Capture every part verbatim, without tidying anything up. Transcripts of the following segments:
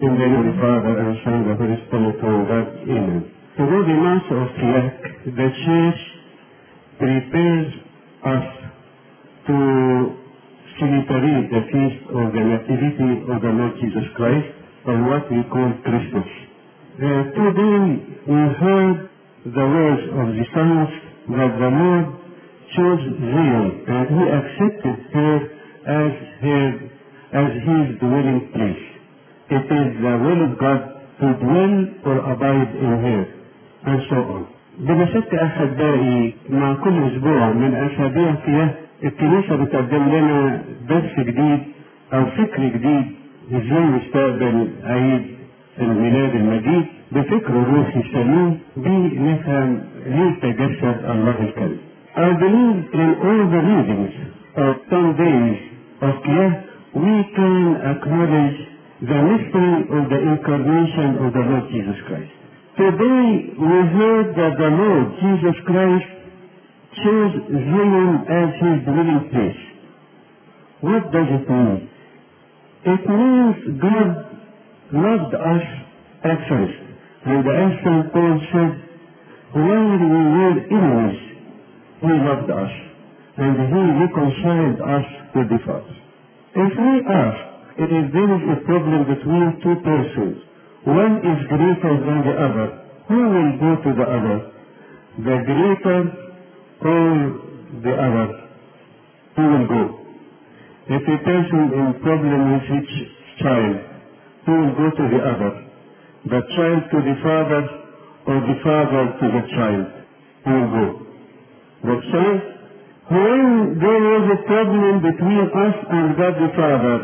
In the name of the Father, and the Son, and the Holy Spirit, one God. Amen. Through the month of Kiyak, the Church prepares us to celebrate the feast of the Nativity of the Lord Jesus Christ, or what we call Christmas. Uh, today we heard the words of the psalmist that the Lord chose Zion, and He accepted her as her, as His dwelling place. It is the will of God to dwell or abide in her, and so on. بلا شك أحبائي، مع كل أسبوع من أسابيع فيها الكنيسة بتقدم لنا درس جديد أو فكر جديد إزاي نستقبل عيد الميلاد المجيد بفكر روحي سليم بنفهم ليه تجسد الله الكريم. I believe in all the readings of ten days of Kiyak, we can acknowledge the mystery of the incarnation of the Lord Jesus Christ. Today we heard that the Lord Jesus Christ chose Zion as His dwelling place. What does it mean? It means God loved us at first, and as Saint Paul said, while we were enemies, He loved us, and He reconciled us with the Father. If we ask, it is there is a problem between two persons. One is greater than the other. Who will go to the other? The greater or the other? Who will go? If a person in problem with his child, who will go to the other? The child to the father or the father to the child? Who will go? The child? When there was a problem between us and God the Father,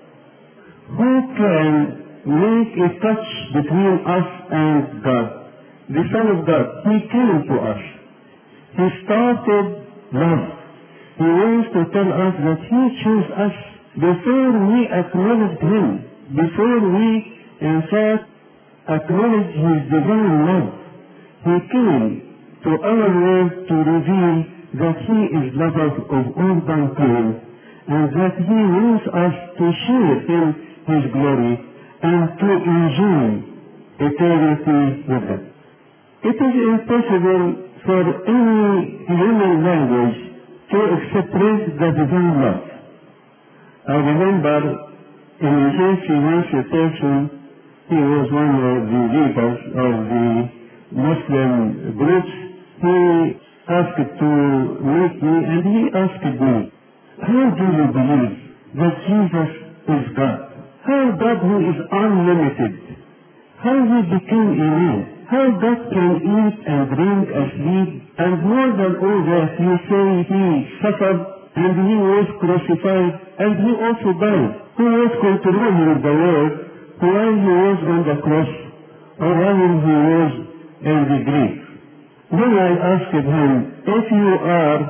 who can make a touch between us and God? The Son of God. He came to us. He started love. He wants to tell us that He chose us before we acknowledged Him, before we, in fact, acknowledged His divine love. He came to our world to reveal that He is lover of all mankind, and that He wants us to share in His glory and to enjoy eternity with Him. It is impossible for any human language to express the divine love. I remember in agency once a person, he was one of the leaders of the Muslim groups, he asked to meet me, and he asked me, how do you believe that Jesus is God? How God who is unlimited, how He became a man, how God can eat and drink and sleep, and more than all that, you say He suffered and He was crucified and He also died. Who was controlling the world while He was on the cross or while He was in the grave? Then I asked him, if you are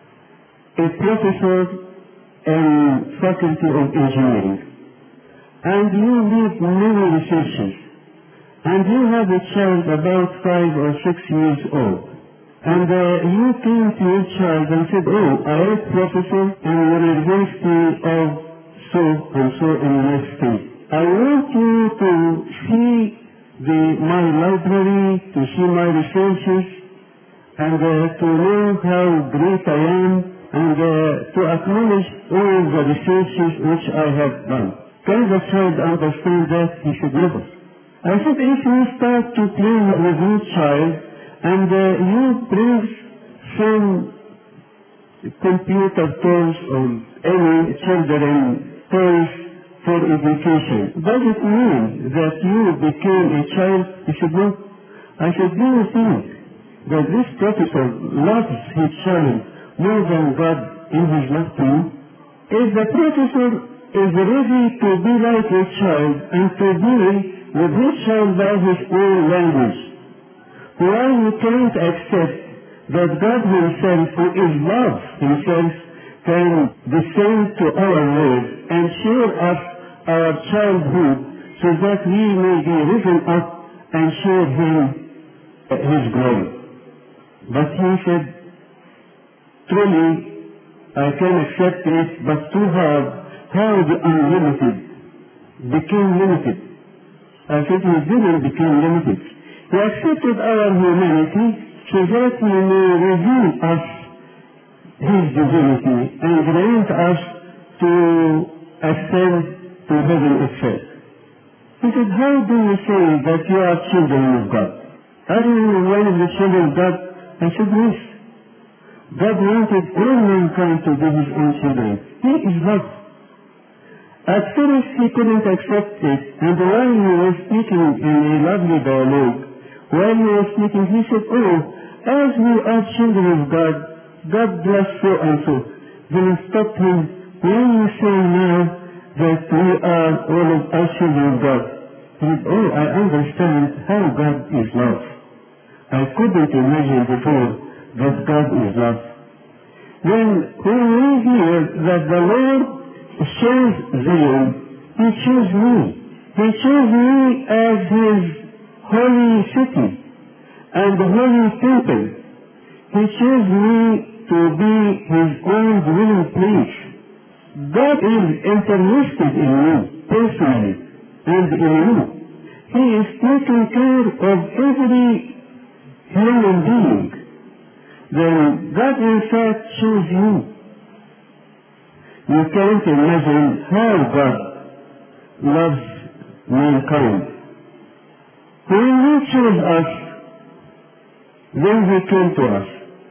a professor in Faculty of Engineering, and you lead many researches, and you have a child about five or six years old, and uh, you came to your child and said, oh, I am a professor in the University of so and so in my state. I want you to see the, my library, to see my researches, and uh, to know how great I am, and uh, to acknowledge all the researches which I have done. Can the child understand that? He said, never. I said, if you start to play with your child, and uh, you bring some computer toys or any children toys for education, does it mean that you became a child? He said, no. I said, do you think that this professor loves his child more than God in his love to you? If the professor is ready to be like a child and to deal with his child by his own language, why you can't accept that God Himself, who is love Himself, can descend to our world and share us our childhood so that we may be risen up and share Him His glory? But he said, truly, I can accept it, but too hard how the unlimited became limited. As if he didn't become limited. He accepted our humanity so that he may reveal us his divinity and grant us to ascend to heaven itself. He said, how do you say that you are children of God? Are you one of the children of God? I said, yes. God wanted all mankind to be his own children. He is love. At first he couldn't accept it, and while he was speaking in a lovely dialogue, while he was speaking, he said, oh, as we are children of God, God bless so and so. Then I stopped him, when you say now that we are all of us children of God, he said, oh, I understand how God is love. I couldn't imagine before that God is love. Then when we hear that the Lord chose Zion, he chose me. He chose me as his holy city and the holy temple. He chose me to be his own dwelling place. God is interested in me personally and in you. He is taking care of every human being. Then God in fact chose you. You can't imagine how God loves mankind. When he chose us, then he came to us.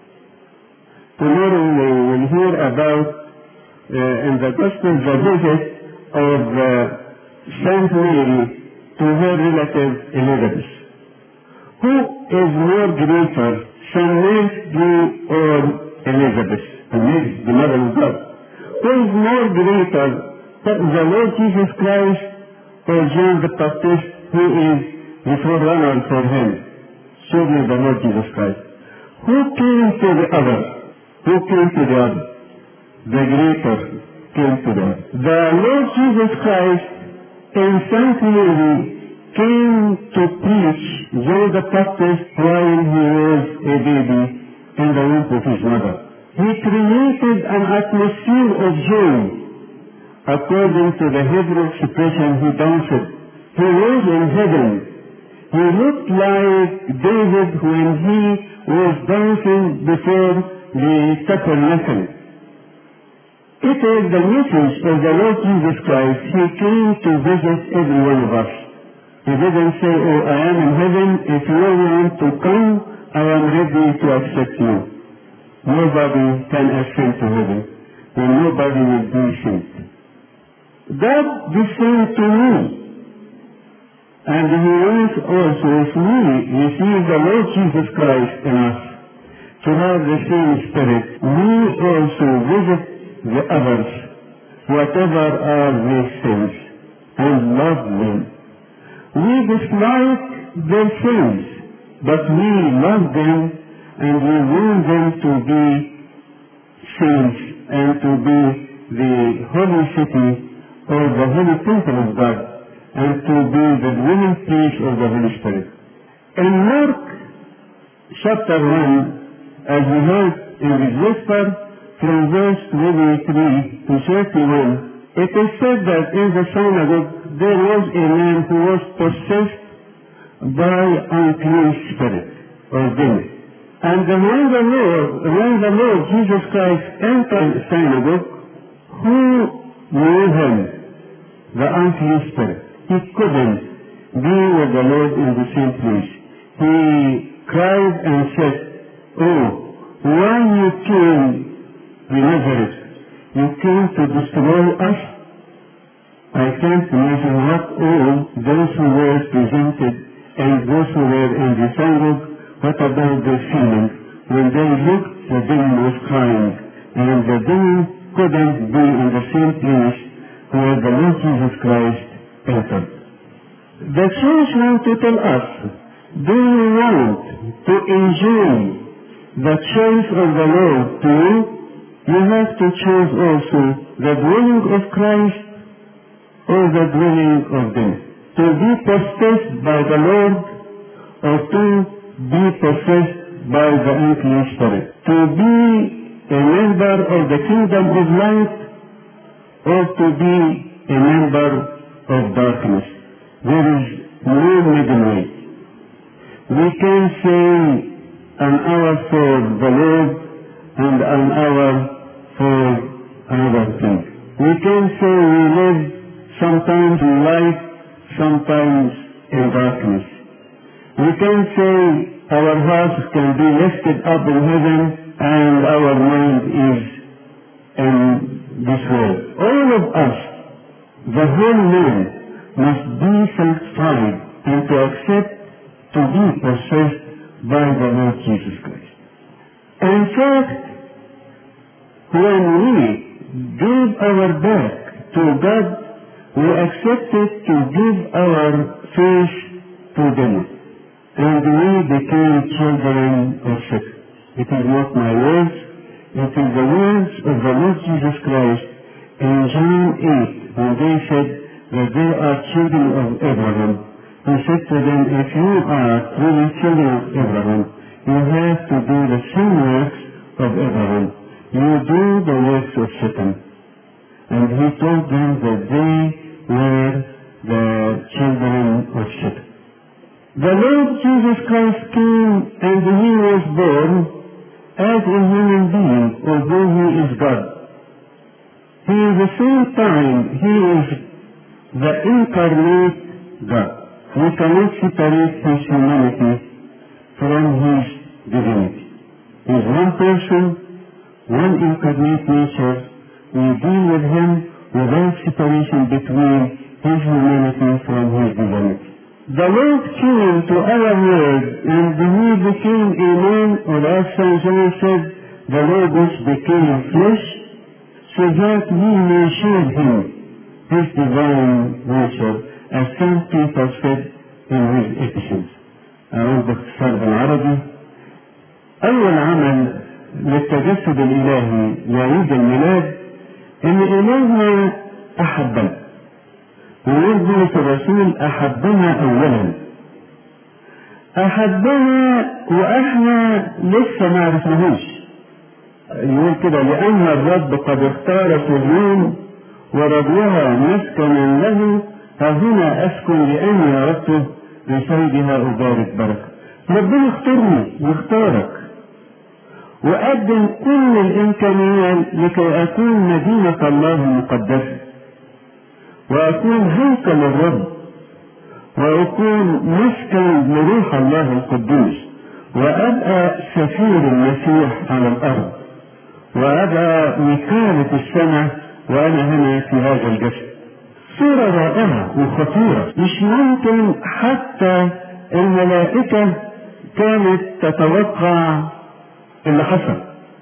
Tomorrow we will hear about uh, in the Gospel the visit of uh, Saint Mary to her relative Elizabeth. Who is more greater, Saint Mary or Elizabeth? Mary, the mother of God. Who is more greater, the Lord Jesus Christ or John the Baptist, who is the forerunner for him? Surely the Lord Jesus Christ. Who came to the other? Who came to the other? The greater came to the other. The Lord Jesus Christ in Saint Mary came to preach John the Baptist while he was a baby in the womb of his mother. He created an atmosphere of joy. According to the Hebrew expression, he danced. He was in heaven. He looked like David when he was dancing before the tabernacle. It is the message of the Lord Jesus Christ. He came to visit every one of us. He didn't say, oh, I am in heaven. If you want to come, I am ready to accept you. Nobody can ascend to heaven, and nobody will be saved. God descended to me, and he wants also me receive the Lord Jesus Christ in us, to have the same spirit. We also visit the others, whatever are their sins, and love them. We dislike their sins, but we love them, and we want them to be saints and to be the holy city or the holy temple of God, and to be the dwelling place of the Holy Spirit. In Mark chapter one, as we heard in the Gospel, from verse twenty-three to thirty-one, it is said that in the synagogue there was a man who was possessed by unclean spirit or demon. And when the Lord, when the Lord Jesus Christ entered the synagogue, who knew him? The unclean spirit. He couldn't be with the Lord in the same place. He cried and said, oh, why you came to Nazareth? You came to destroy us? I can't imagine what all those who were presented and those who were in the synagogue, what about their feeling? When they looked, the demon was crying, and the demon couldn't be in the same place where the Lord Jesus Christ entered. The church wants to tell us, do you want to enjoy the choice of the Lord to you? You have to choose also the dwelling of Christ or the dwelling of them. To be possessed by the Lord or to be possessed by the unclean spirit. To be a member of the kingdom of light or to be a member of darkness. There is no middle way. We can say an hour for the Lord and an hour for another thing. We can say we live sometimes in light, sometimes in darkness. We can say our house can be lifted up in heaven and our mind is in this world. All of us, the whole man, must be sanctified and to accept to be possessed by the Lord Jesus Christ. In fact, when we give our back to God, we accepted to give our faith to them, and we became children of Satan. It is not my words, it is the words of the Lord Jesus Christ in John eight, when they said that they are children of Abraham. He said to them, if you are truly children of Abraham, you have to do the same works of Abraham. You do the works of Satan. And he told them that they were the children of Satan. The Lord Jesus Christ came and he was born as a human being, although he is God. He at the same time, he is the incarnate God. We cannot separate his humanity from his divinity. He is one person, one incarnate nature. We deal with him without separation between his humanity from his divinity. The Lord came to our world and he became a man, or as Saint John said, the Lord which became flesh, so that we may share him, his divine nature, as Saint Peter said in his epistles. أعوذ باختصار بالعربي. أول عمل للتجسد الإلهي لعيد الميلاد إن إلهنا أحبنا. ويقول الرسول أحبنا أولا. أحبنا وإحنا لسه ما عرفناهوش. يقول كده لأن الرب قد اختار صهيون ورضوها مسكنا له، فهنا أسكن لأني أردته بسيدها أبارك بركة. ربنا اختارني واختارك وقدم كل الإمكانيات لكي أكون مدينة الله المقدسة، وأكون هيكل الرب، وأكون مسكن لروح الله القدوس، وأبقى سفير المسيح على الأرض، وأبقى مكانة السماء وأنا هنا في هذا الجسد. صورة رائعة وخطيرة، مش ممكن حتى الملائكة كانت تتوقع اللي حصل.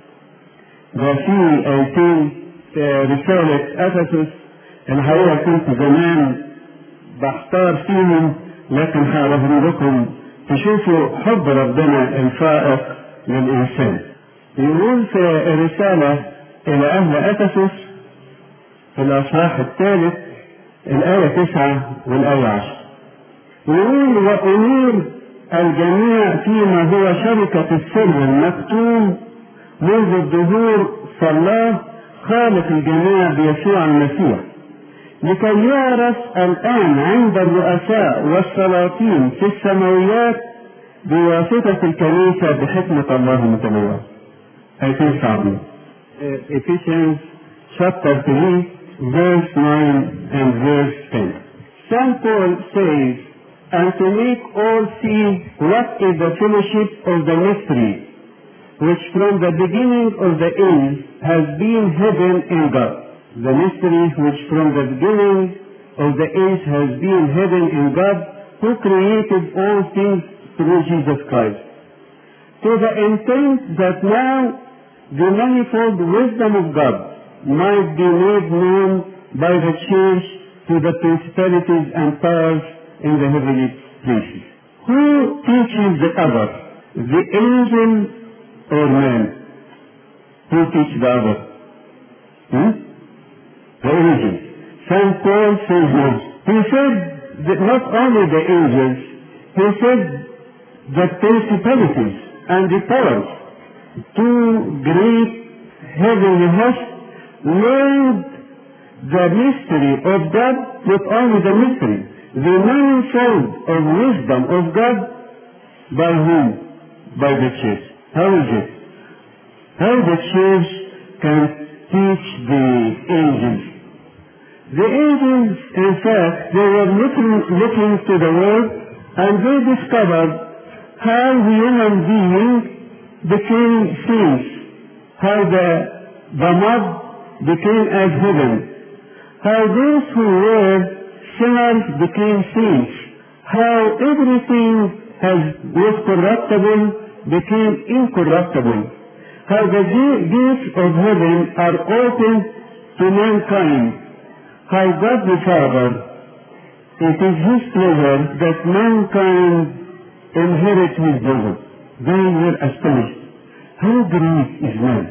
ده في آيتين في رسالة أفسس الحقيقة كنت زمان بحتار فيهم، لكن هقولهم لكم تشوفوا حب ربنا الفائق للإنسان. يقول في رسالة إلى أهل أفسس في الأصحاح الثالث الآية تسعة والآية عشر، يقول وأمير الجميع فيما هو شركة السر المكتوم منذ الظهور فالله خالق الجميع بيسوع المسيح، لكي يعرف الآن عند الرؤساء والسلاطين في السماويات بواسطة الكنيسة بحكمة الله المتنوعة. آيتين صعبين. Ephesians chapter three verse nine and verse ten. Saint Paul says, and to make all see what is the fellowship of the mystery, which from the beginning of the age has been hidden in God. The mystery which from the beginning of the age has been hidden in God, who created all things through Jesus Christ, to the intent that now the manifold wisdom of God might be made known by the church to the principalities and powers in the heavenly places. Who teaches the other, the angel or man? Who teaches the other? Hmm? The angels. Saint Paul says no. He said that not only the angels, he said the principalities and the powers, two great heavenly hosts, learned the mystery of God, not only the mystery, the manifold of wisdom of God by whom? By the church. How is it? How the church can teach the angels? The angels, in fact, they were looking, looking to the world, and they discovered how the human being became saints, how the, the mud became as heaven, how those who were sinners became saints, how everything has, was corruptible became incorruptible, how the gates of heaven are opened to mankind, how God the Father, it is His pleasure that mankind inherit His bosom. They were astonished. How great is man!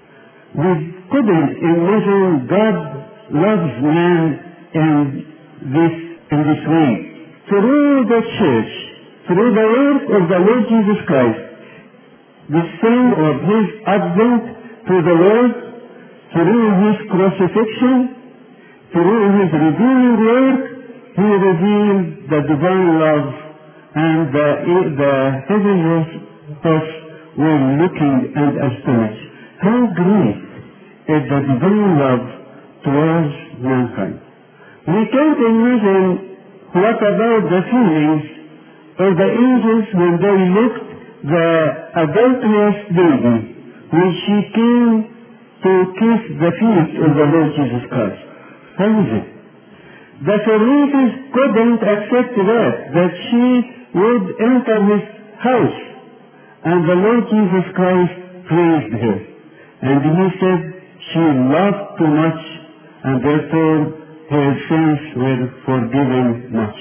We couldn't imagine God loves man in this, in this way. Through the church, through the work of the Lord Jesus Christ, the sign of His advent to the world, through His crucifixion, through His redeeming work, He revealed the divine love, and the, the heavenly hosts were looking and astonished. How great is the divine love towards mankind! We can't imagine what about the feelings of the angels when they looked the adulterous lady when she came to kiss the feet of the Lord Jesus Christ. How is it? The Pharisees couldn't accept that, that she would enter His house, and the Lord Jesus Christ praised her. And He said she loved too much, and therefore her sins were forgiven much.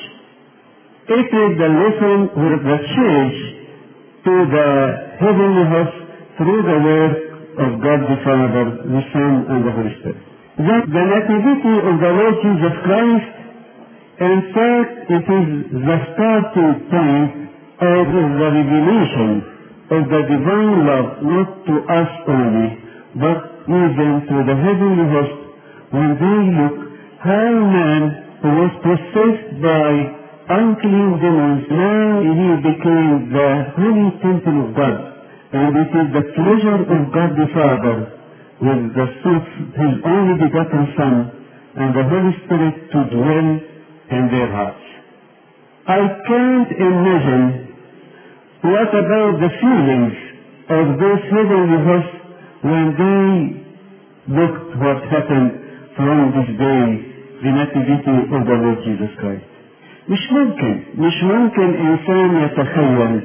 It is the lesson of the church to the heavenly host through the work of God the Father, the Son, and the Holy Spirit. That the nativity of the Lord Jesus Christ, in fact, it is the starting point of the revelation of the divine love, not to us only, but even to the heavenly host, when they look how man who was possessed by unclean demons, now he became the holy temple of God. And it is the pleasure of God the Father, with the Son, His only begotten Son, and the Holy Spirit to dwell in their hearts. I can't imagine what about the feelings of those heavenly hosts when they looked what happened from this day, the nativity of the Lord Jesus Christ. مش ممكن مش ممكن إنسان يتخيل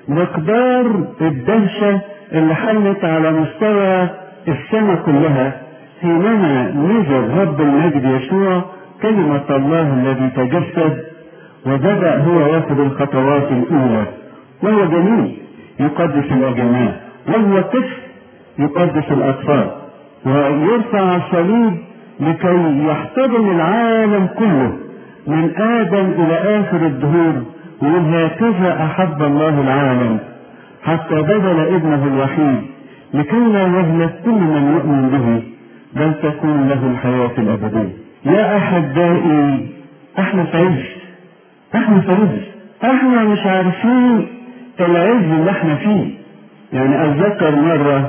مقدار الدهشة اللي حلت على مستوى السماء كلها حينما نزل رب المجد يسوع كلمة الله الذي تجسد وبدأ هو ياخذ الخطوات الأولى، وهو جميل يقدس الأجناء، وهو طفل يقدس الأطفال، ويرفع الصليب لكي يحتضن العالم كله من آدم إلى آخر الدهور، ويقول هكذا أحب الله العالم حتى بذل ابنه الوحيد لكي لا يهلك كل من يؤمن به بل تكون له الحياة الأبدية. يا أحبائي، احنا في عز، احنا في عز، احنا مش عارفين العز اللي احنا فيه. يعني أتذكر مرة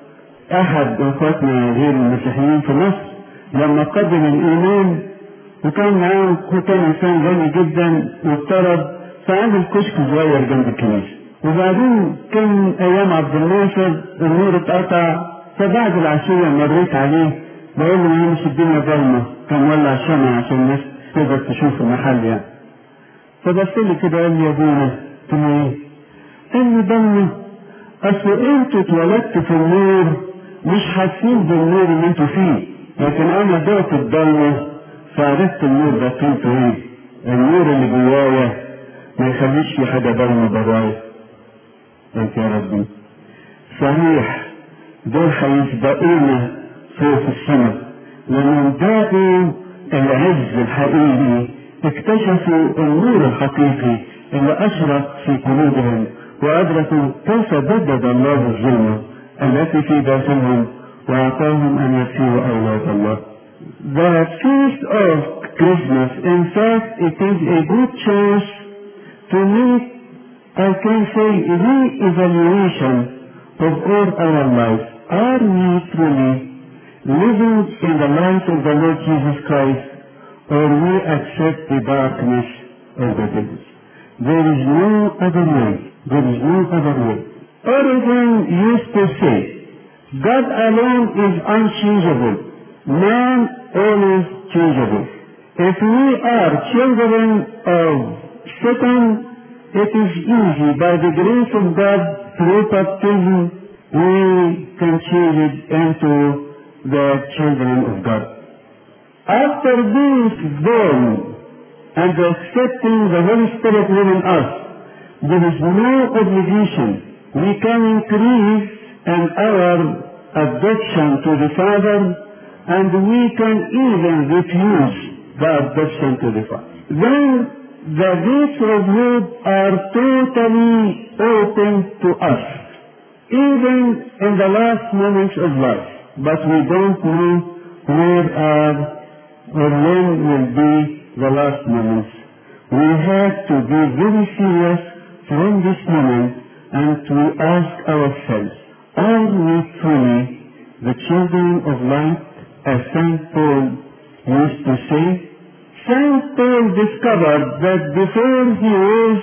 أحد أخواتنا غير المسيحيين في مصر لما قدم الإيمان، وكان معاه كان إنسان غني جدا واضطرب، فعمل كشك صغير جنب الكنيسة. وبعدين كان أيام عبد الناصر النور اتقطع، فبعد العشية مريت عليه بقول له مش الدنيا ضلمة، كان ولع شمع عشان الناس تقدر تشوف المحل يعني. فبص لي كده قال لي يا ابونا قلت له ايه؟ قال لي ضلمة، أصل أنتوا اتولدتوا في النور مش حاسين بالنور اللي أنتوا فيه، لكن أنا ضعت الضلمة فعرفت النور ده قيمته ايه. النور اللي جوايا ما يخليش في حاجة ضلمة برايا. قلت يا ربي صحيح دول هيسبقونا فوق السماء، لما ذاقوا العز الحقيقي اكتشفوا النور الحقيقي اللي أشرق في قلوبهم، وأدركوا كيف بدد الله الظلمة التي في داخلهم وأعطاهم أن يصيروا أولاد الله. The feast of Christmas. In fact, it is a good chance to make, I can say, re-evaluation of all our life. Are we truly living in the light of the Lord Jesus Christ, or we accept the darkness of the devil? There is no other way. There is no other way. Origen used to say, God alone is unchangeable. Man always changeable. If we are children of Satan, it is easy. By the grace of God, through baptism, we can change it into the children of God. After being born and accepting the Holy Spirit within us, there is no obligation. We can increase in our adoption to the Father, and we can even refuse the adoption to the Father. Then the gates of hope are totally open to us, even in the last moments of life. But we don't know where are or when will be the last moments. We have to be very serious from this moment and to ask ourselves, are we truly the children of light, as Saint Paul used to say? Saint Paul discovered that before he was,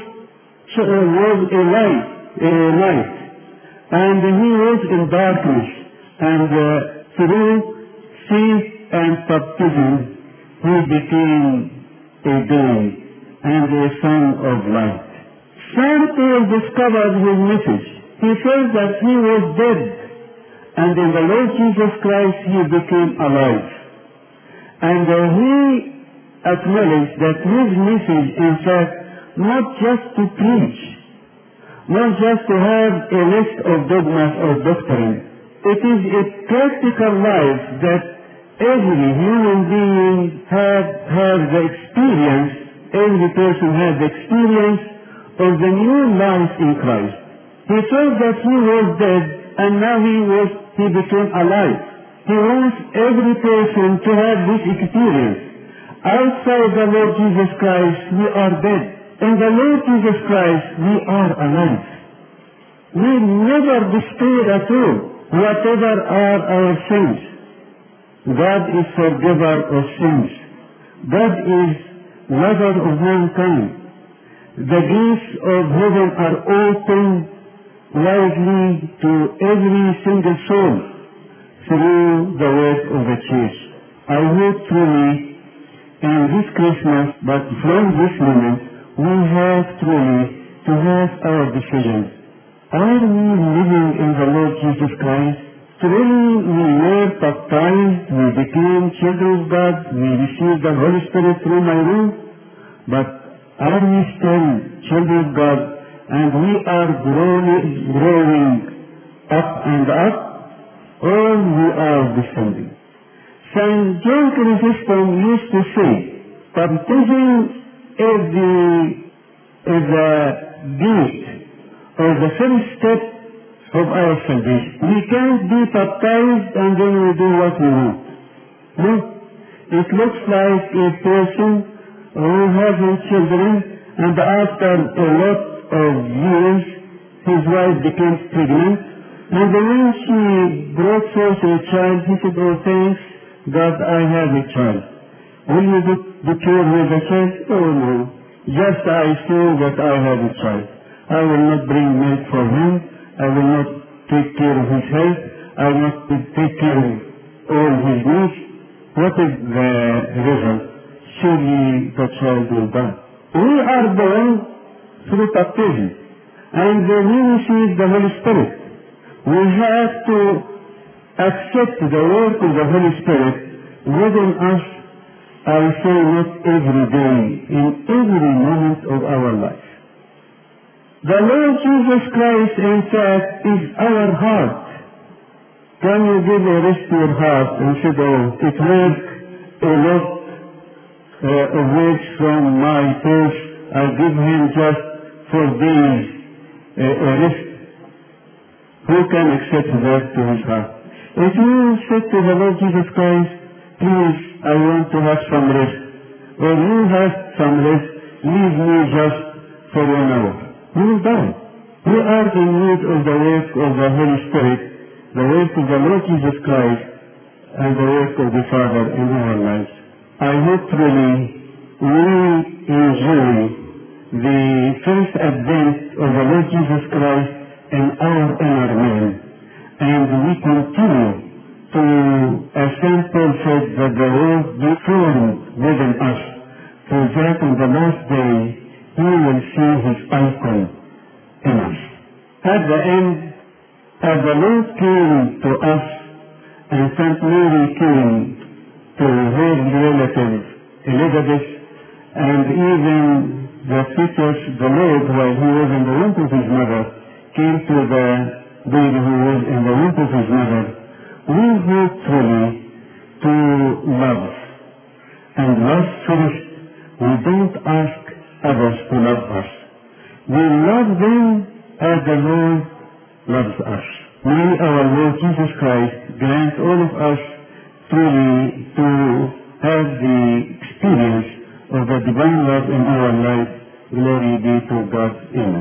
was a light, a light, and he was in darkness, and uh, through faith and baptism, he became a day and a son of light. Saint Paul discovered his message. He felt that he was dead, and in the Lord Jesus Christ he became alive. And uh, he acknowledged that his message, in fact, not just to preach, not just to have a list of dogmas or doctrine. It is a practical life that every human being has, has the experience, every person has the experience of the new life in Christ. He thought that he was dead, and now he was, he became alive. He wants every person to have this experience. Outside the Lord Jesus Christ, we are dead. In the Lord Jesus Christ, we are alive. We never despair at all, whatever are our sins. God is forgiver of sins. God is lover of mankind. The gates of heaven are open widely to every single soul through the work of the church. I hope truly in this Christmas, but from this moment, we have truly to have our decisions. Are we living in the Lord Jesus Christ? Truly we were baptized, we became children of God, we received the Holy Spirit through my womb, but are we still children of God, and we are growing, growing up and up, or we are descending? Saint John Chrysostom used to say, baptism is the, is the gate, or the first step of our salvation. We can't be baptized and then we do what we want. No. It looks like a person who having children, and after a lot of years, his wife became pregnant, and when she brought forth a child, he said, oh thanks God, I have a child. Will you be, be cured with the child? Oh no. Just I saw that I have a child. I will not bring milk for him. I will not take care of his health. I will not take care of all his needs. What is the result? Surely the child will die. We are born through baptism, and then we receive the Holy Spirit. We have to accept the work of the Holy Spirit within us, I say not every day, in every moment of our life. The Lord Jesus Christ, in fact, is our heart. Can you give a rest to your heart and say, oh, it worked a lot uh, of works from my purse. I give him just four days uh, a rest. Who can accept that to his heart? If you said to the Lord Jesus Christ, please, I want to have some rest. or you have some rest, leave me just for one hour. You will die. We are in need of the work of the Holy Spirit, the work of the Lord Jesus Christ, and the work of the Father in our lives. I hope truly we enjoy the first advent of the Lord Jesus Christ in our inner man, and we continue to, as Saint Paul said, that the Lord be formed within us, so that on the last day we will see his icon in us. At the end, as the Lord came to us, and Saint Mary came to her relative Elizabeth, and even the fetus, the Lord, while he was in the womb of his mother, came to the baby who was in the womb of his mother. We hope truly to love. And love first. We don't ask others to love us. We love them as the Lord loves us. May our Lord Jesus Christ grant all of us truly to have the experience of the divine love in our life. Glory be to God. Amen.